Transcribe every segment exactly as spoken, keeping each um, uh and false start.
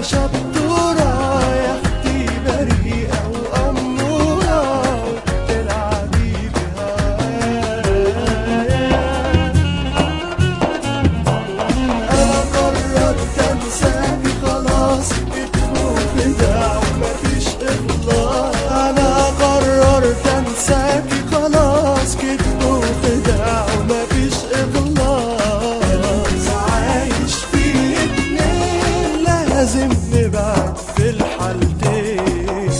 شطورة يا اختي بريئة وأمورة تلعبي بهوايا. أنا قررت أنساكي خلاص كتب وخداع ومفيش إخلاص. أنا قررت أنساكي خلاص كتب وخداع ومفيش إخلاص. عايش في اتنين لازم نبعد في الحالتين.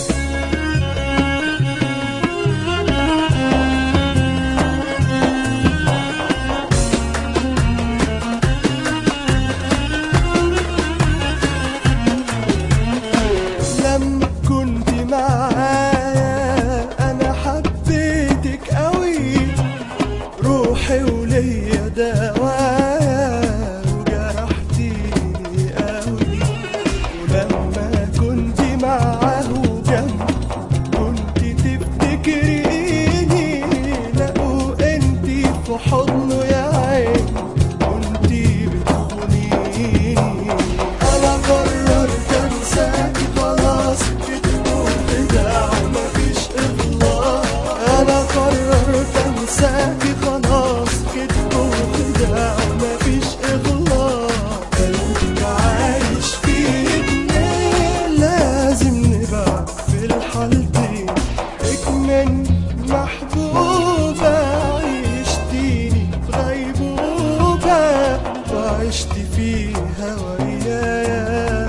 لما كنت معايا أنا حبيتك قوي، روحي وليا دوايا وجرحتيني قوي. ولما كنت معاه جنبي كنت تفتكريني، لقوا انتي في حضنه يا عين كنتي بتخونيني. انا قررت انساكي خلاص كتب وخداع ومفيش اخلاص. انا قررت انساكي خلاص كتب وخداع ومفيش اخلاص. قلبك عايش في اتنين لازم نبعد في الحالتين. اكمن محبوبة عيشتيني في غيبوبة وعشت فيها ويايا.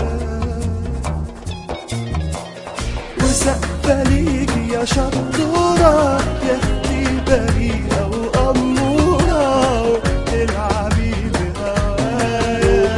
وسقفة ليكي يا شطورة يا اختي بريئة وأمورة تلعبي بهوايا.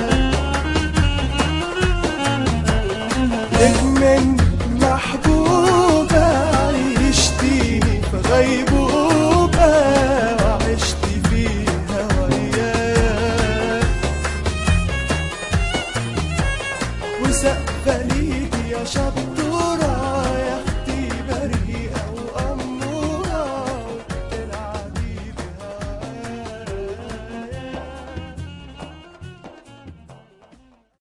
نجم محبوبة عيشتيني في غيبوبة وعشت فيها ويايا. وسقفة ليكي يا شطورة